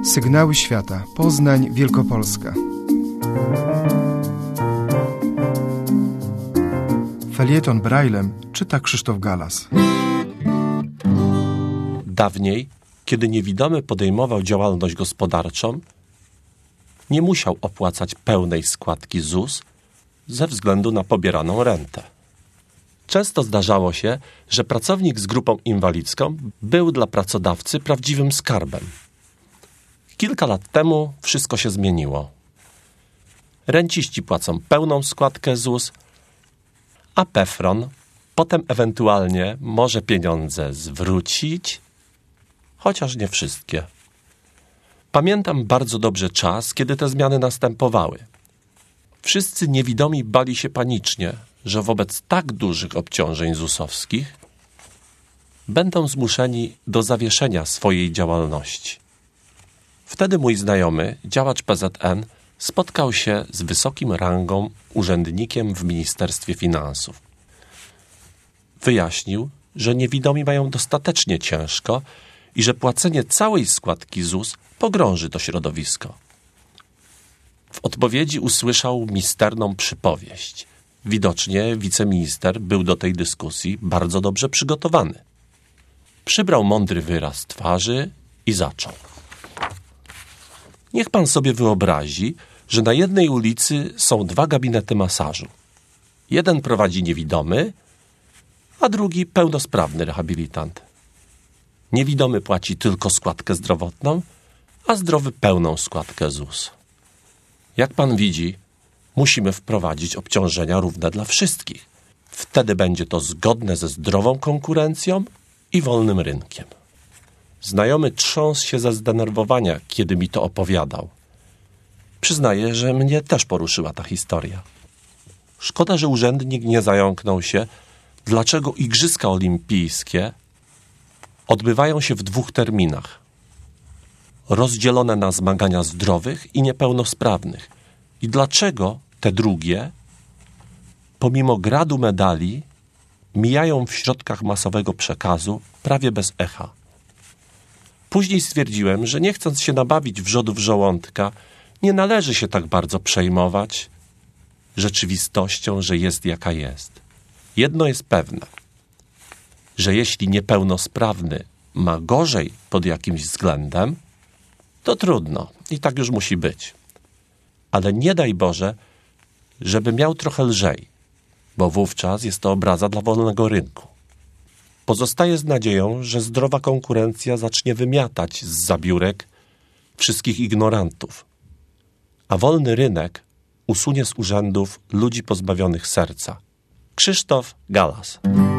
Sygnały świata. Poznań, Wielkopolska. Felieton Braillem czyta Krzysztof Galas. Dawniej, kiedy niewidomy podejmował działalność gospodarczą, nie musiał opłacać pełnej składki ZUS ze względu na pobieraną rentę. Często zdarzało się, że pracownik z grupą inwalidzką był dla pracodawcy prawdziwym skarbem. Kilka lat temu wszystko się zmieniło. Renciści płacą pełną składkę ZUS, a PFRON potem ewentualnie może pieniądze zwrócić, chociaż nie wszystkie. Pamiętam bardzo dobrze czas, kiedy te zmiany następowały. Wszyscy niewidomi bali się panicznie, że wobec tak dużych obciążeń ZUS-owskich będą zmuszeni do zawieszenia swojej działalności. Wtedy mój znajomy, działacz PZN, spotkał się z wysokim rangą urzędnikiem w Ministerstwie Finansów. Wyjaśnił, że niewidomi mają dostatecznie ciężko i że płacenie całej składki ZUS pogrąży to środowisko. W odpowiedzi usłyszał misterną przypowieść. Widocznie wiceminister był do tej dyskusji bardzo dobrze przygotowany. Przybrał mądry wyraz twarzy i zaczął. Niech pan sobie wyobrazi, że na jednej ulicy są dwa gabinety masażu. Jeden prowadzi niewidomy, a drugi pełnosprawny rehabilitant. Niewidomy płaci tylko składkę zdrowotną, a zdrowy pełną składkę ZUS. Jak pan widzi, musimy wprowadzić obciążenia równe dla wszystkich. Wtedy będzie to zgodne ze zdrową konkurencją i wolnym rynkiem. Znajomy trząsł się ze zdenerwowania, kiedy mi to opowiadał. Przyznaję, że mnie też poruszyła ta historia. Szkoda, że urzędnik nie zająknął się, dlaczego Igrzyska Olimpijskie odbywają się w 2 terminach. Rozdzielone na zmagania zdrowych i niepełnosprawnych. I dlaczego te drugie, pomimo gradu medali, mijają w środkach masowego przekazu prawie bez echa. Później stwierdziłem, że nie chcąc się nabawić wrzodów żołądka, nie należy się tak bardzo przejmować rzeczywistością, że jest jaka jest. Jedno jest pewne, że jeśli niepełnosprawny ma gorzej pod jakimś względem, to trudno i tak już musi być. Ale nie daj Boże, żeby miał trochę lżej, bo wówczas jest to obraza dla wolnego rynku. Pozostaje z nadzieją, że zdrowa konkurencja zacznie wymiatać z zabiórek wszystkich ignorantów, a wolny rynek usunie z urzędów ludzi pozbawionych serca. Krzysztof Galas.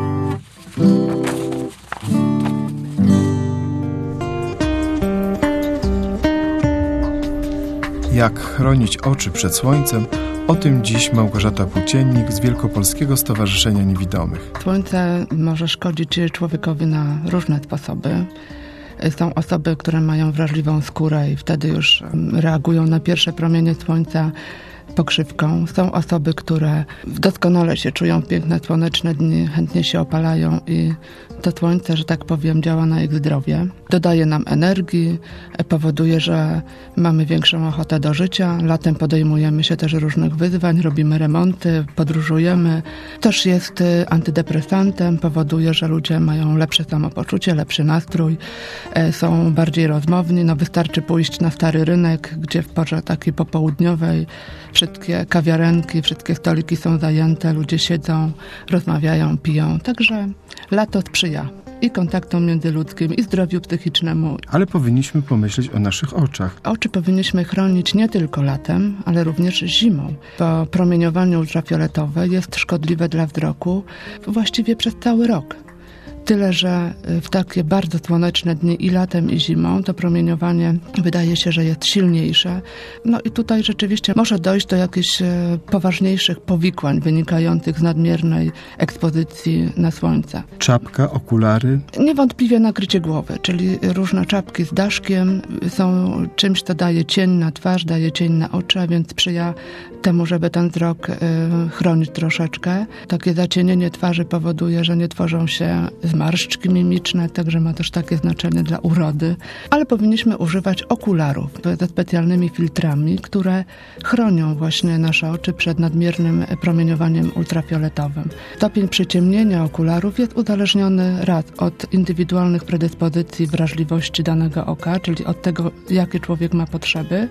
Jak chronić oczy przed słońcem? O tym dziś Małgorzata Płóciennik z Wielkopolskiego Stowarzyszenia Niewidomych. Słońce może szkodzić człowiekowi na różne sposoby. Są osoby, które mają wrażliwą skórę i wtedy już reagują na pierwsze promienie słońca pokrzywką. Są osoby, które doskonale się czują w piękne, słoneczne dni, chętnie się opalają i to słońce, że tak powiem, działa na ich zdrowie. Dodaje nam energii, powoduje, że mamy większą ochotę do życia. Latem podejmujemy się też różnych wyzwań, robimy remonty, podróżujemy. Też jest antydepresantem, powoduje, że ludzie mają lepsze samopoczucie, lepszy nastrój, są bardziej rozmowni. Wystarczy pójść na Stary Rynek, gdzie w porze takiej popołudniowej wszystkie kawiarenki, wszystkie stoliki są zajęte, ludzie siedzą, rozmawiają, piją. Także lato sprzyja i kontaktom międzyludzkim, i zdrowiu psychicznemu. Ale powinniśmy pomyśleć o naszych oczach. Oczy powinniśmy chronić nie tylko latem, ale również zimą, bo promieniowanie ultrafioletowe jest szkodliwe dla wzroku właściwie przez cały rok. Tyle, że w takie bardzo słoneczne dni i latem, i zimą to promieniowanie wydaje się, że jest silniejsze. I tutaj rzeczywiście może dojść do jakichś poważniejszych powikłań wynikających z nadmiernej ekspozycji na słońce. Czapka, okulary? Niewątpliwie nakrycie głowy, czyli różne czapki z daszkiem są czymś, co daje cień na twarz, daje cień na oczy, a więc sprzyja temu, żeby ten wzrok chronić troszeczkę. Takie zacienienie twarzy powoduje, że nie tworzą się zmarszczki mimiczne, także ma też takie znaczenie dla urody, ale powinniśmy używać okularów ze specjalnymi filtrami, które chronią właśnie nasze oczy przed nadmiernym promieniowaniem ultrafioletowym. Stopień przyciemnienia okularów jest uzależniony raz od indywidualnych predyspozycji wrażliwości danego oka, czyli od tego, jakie człowiek ma potrzeby,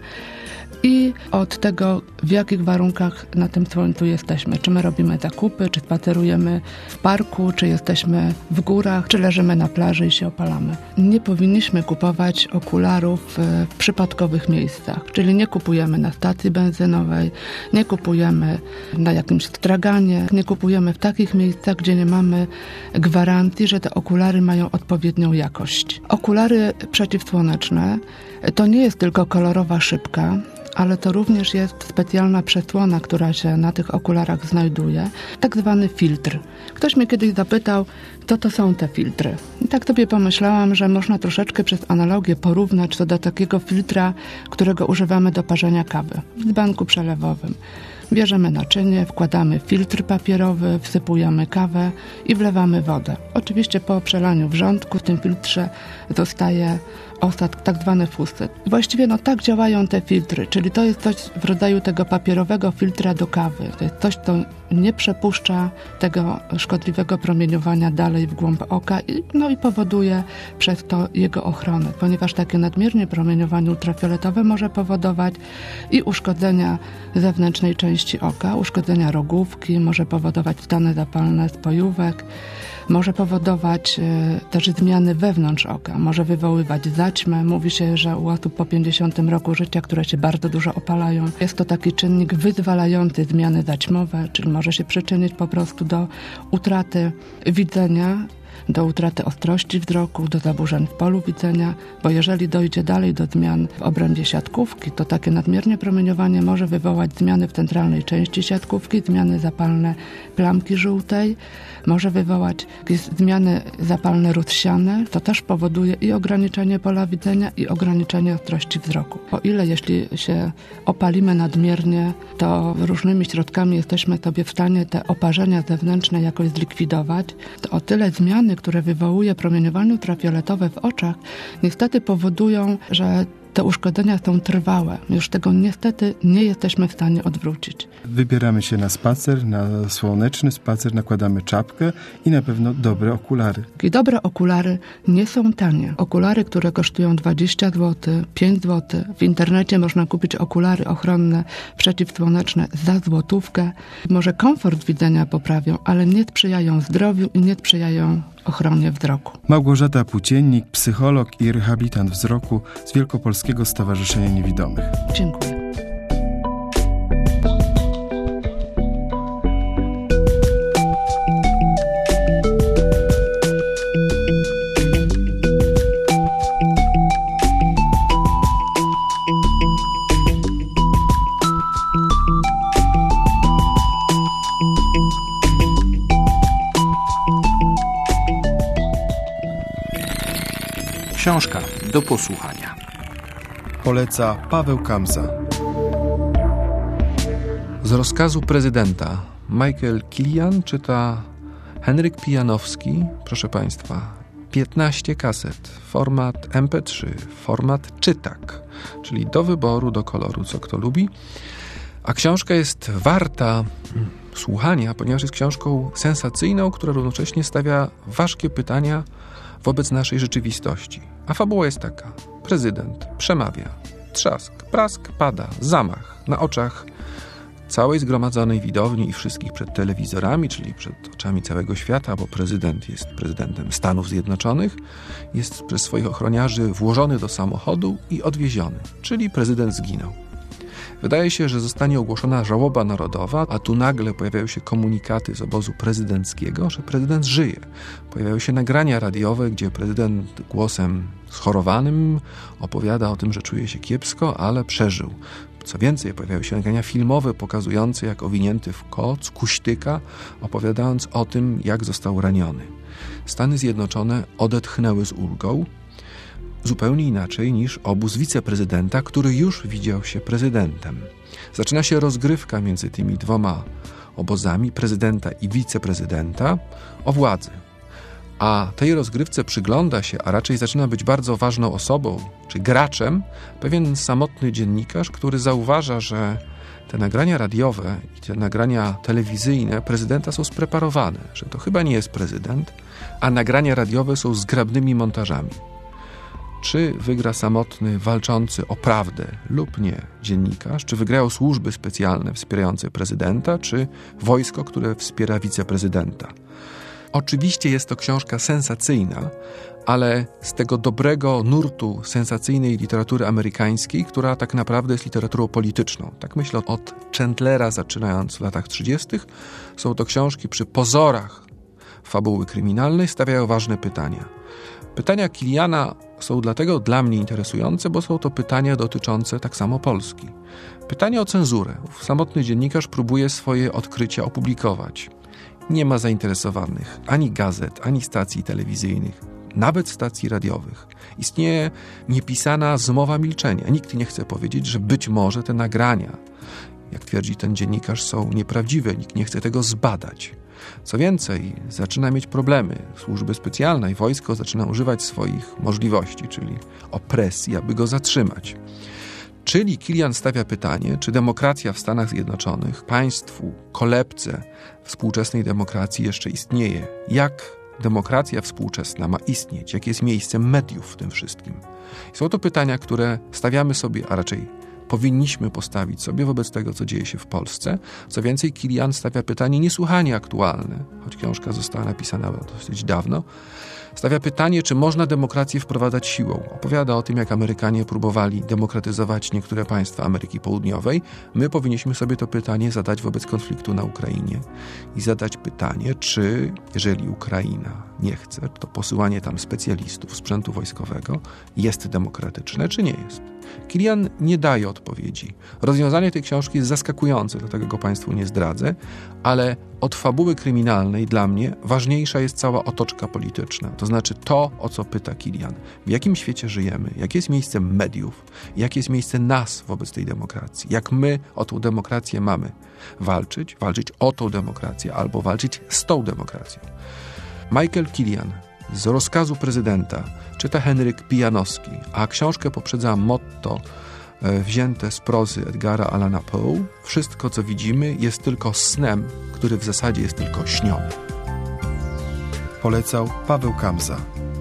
i od tego, w jakich warunkach na tym słońcu jesteśmy. Czy my robimy zakupy, czy spacerujemy w parku, czy jesteśmy w górach, czy leżymy na plaży i się opalamy. Nie powinniśmy kupować okularów w przypadkowych miejscach, czyli nie kupujemy na stacji benzynowej, nie kupujemy na jakimś straganie, nie kupujemy w takich miejscach, gdzie nie mamy gwarancji, że te okulary mają odpowiednią jakość. Okulary przeciwsłoneczne to nie jest tylko kolorowa szybka, ale to również jest specjalna przesłona, która się na tych okularach znajduje, tak zwany filtr. Ktoś mnie kiedyś zapytał, co to są te filtry. I tak sobie pomyślałam, że można troszeczkę przez analogię porównać to do takiego filtra, którego używamy do parzenia kawy w dzbanku przelewowym. Bierzemy naczynie, wkładamy filtr papierowy, wsypujemy kawę i wlewamy wodę. Oczywiście po przelaniu wrzątku w tym filtrze zostaje osad, tak zwany fusyt. Właściwie tak działają te filtry, czyli to jest coś w rodzaju tego papierowego filtra do kawy. To jest coś, co nie przepuszcza tego szkodliwego promieniowania dalej w głąb oka i powoduje przez to jego ochronę, ponieważ takie nadmiernie promieniowanie ultrafioletowe może powodować i uszkodzenia zewnętrznej części oka, uszkodzenia rogówki, może powodować stany zapalne spojówek, może powodować też zmiany wewnątrz oka, może wywoływać zaćmę. Mówi się, że u osób po 50 roku życia, które się bardzo dużo opalają, jest to taki czynnik wyzwalający zmiany zaćmowe, czyli może się przyczynić po prostu do utraty widzenia, do utraty ostrości wzroku, do zaburzeń w polu widzenia, bo jeżeli dojdzie dalej do zmian w obrębie siatkówki, to takie nadmiernie promieniowanie może wywołać zmiany w centralnej części siatkówki, zmiany zapalne plamki żółtej, może wywołać jakieś zmiany zapalne rozsiane, to też powoduje i ograniczenie pola widzenia, i ograniczenie ostrości wzroku. O ile jeśli się opalimy nadmiernie, to różnymi środkami jesteśmy sobie w stanie te oparzenia zewnętrzne jakoś zlikwidować, to o tyle zmiany, które wywołuje promieniowanie ultrafioletowe w oczach, niestety powodują, że te uszkodzenia są trwałe. Już tego niestety nie jesteśmy w stanie odwrócić. Wybieramy się na spacer, na słoneczny spacer, nakładamy czapkę i na pewno dobre okulary. I dobre okulary nie są tanie. Okulary, które kosztują 20 zł, 5 zł. W internecie można kupić okulary ochronne przeciwsłoneczne za złotówkę. Może komfort widzenia poprawią, ale nie sprzyjają zdrowiu i nie sprzyjają ochronie wzroku. Małgorzata Płóciennik, psycholog i rehabilitant wzroku z Wielkopolskiego Stowarzyszenia Niewidomych. Dziękuję. Książka do posłuchania. Poleca Paweł Kamza. Z rozkazu prezydenta Michael Kilian czyta Henryk Pijanowski. Proszę Państwa, 15 kaset, format MP3, format czytak, czyli do wyboru, do koloru, co kto lubi. A książka jest warta słuchania, ponieważ jest książką sensacyjną, która równocześnie stawia ważkie pytania wobec naszej rzeczywistości. A fabuła jest taka. Prezydent przemawia. Trzask, prask, pada, zamach na oczach całej zgromadzonej widowni i wszystkich przed telewizorami, czyli przed oczami całego świata, bo prezydent jest prezydentem Stanów Zjednoczonych, jest przez swoich ochroniarzy włożony do samochodu i odwieziony, czyli prezydent zginął. Wydaje się, że zostanie ogłoszona żałoba narodowa, a tu nagle pojawiają się komunikaty z obozu prezydenckiego, że prezydent żyje. Pojawiają się nagrania radiowe, gdzie prezydent głosem schorowanym opowiada o tym, że czuje się kiepsko, ale przeżył. Co więcej, pojawiają się nagrania filmowe pokazujące, jak owinięty w koc kuśtyka, opowiadając o tym, jak został raniony. Stany Zjednoczone odetchnęły z ulgą, zupełnie inaczej niż obóz wiceprezydenta, który już widział się prezydentem. Zaczyna się rozgrywka między tymi dwoma obozami, prezydenta i wiceprezydenta, o władzy. a tej rozgrywce przygląda się, a raczej zaczyna być bardzo ważną osobą, czy graczem, pewien samotny dziennikarz, który zauważa, że te nagrania radiowe i te nagrania telewizyjne prezydenta są spreparowane, że to chyba nie jest prezydent, a nagrania radiowe są zgrabnymi montażami. Czy wygra samotny, walczący o prawdę lub nie dziennikarz, czy wygrają służby specjalne wspierające prezydenta, czy wojsko, które wspiera wiceprezydenta. Oczywiście jest to książka sensacyjna, ale z tego dobrego nurtu sensacyjnej literatury amerykańskiej, która tak naprawdę jest literaturą polityczną. Tak myślę, od Chandlera zaczynając w latach 30. są to książki przy pozorach fabuły kryminalnej, stawiają ważne pytania. Pytania Kiliana są dlatego dla mnie interesujące, bo są to pytania dotyczące tak samo Polski. Pytanie o cenzurę. Samotny dziennikarz próbuje swoje odkrycia opublikować. Nie ma zainteresowanych ani gazet, ani stacji telewizyjnych, nawet stacji radiowych. Istnieje niepisana zmowa milczenia. Nikt nie chce powiedzieć, że być może te nagrania, jak twierdzi ten dziennikarz, są nieprawdziwe. Nikt nie chce tego zbadać. Co więcej, zaczyna mieć problemy. Służby specjalne i wojsko zaczyna używać swoich możliwości, czyli opresji, aby go zatrzymać. Czyli Kilian stawia pytanie, czy demokracja w Stanach Zjednoczonych, państwu, kolebce współczesnej demokracji jeszcze istnieje? Jak demokracja współczesna ma istnieć? Jakie jest miejsce mediów w tym wszystkim? Są to pytania, które stawiamy sobie, a raczej powinniśmy postawić sobie wobec tego, co dzieje się w Polsce. Co więcej, Kilian stawia pytanie niesłychanie aktualne, choć książka została napisana dosyć dawno. Stawia pytanie, czy można demokrację wprowadzać siłą. Opowiada o tym, jak Amerykanie próbowali demokratyzować niektóre państwa Ameryki Południowej. My powinniśmy sobie to pytanie zadać wobec konfliktu na Ukrainie i zadać pytanie, czy jeżeli Ukraina nie chce, to posyłanie tam specjalistów, sprzętu wojskowego jest demokratyczne, czy nie jest. Kilian nie daje odpowiedzi. Rozwiązanie tej książki jest zaskakujące, dlatego go Państwu nie zdradzę, ale od fabuły kryminalnej dla mnie ważniejsza jest cała otoczka polityczna. To znaczy to, o co pyta Kilian. W jakim świecie żyjemy? Jakie jest miejsce mediów? Jakie jest miejsce nas wobec tej demokracji? Jak my o tą demokrację mamy walczyć? Walczyć o tą demokrację albo walczyć z tą demokracją. Michael Kilian z rozkazu prezydenta czyta Henryk Pijanowski, a książkę poprzedza motto wzięte z prozy Edgara Allana Poe. Wszystko, co widzimy, jest tylko snem, który w zasadzie jest tylko śniony. Polecał Paweł Kamza.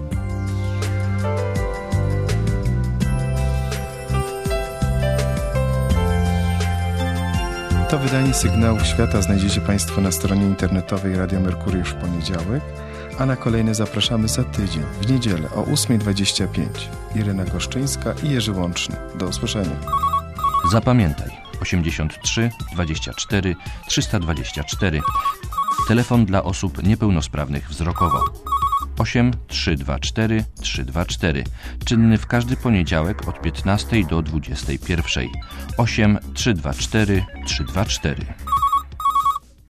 To wydanie Sygnałów Świata znajdziecie Państwo na stronie internetowej Radia Merkury w poniedziałek, a na kolejne zapraszamy za tydzień, w niedzielę o 8:25. Irena Goszczyńska i Jerzy Łączny. Do usłyszenia. Zapamiętaj 83 24 324. Telefon dla osób niepełnosprawnych wzrokowo. 8 324 324. Czynny w każdy poniedziałek od 15 do 21. 8 324 324.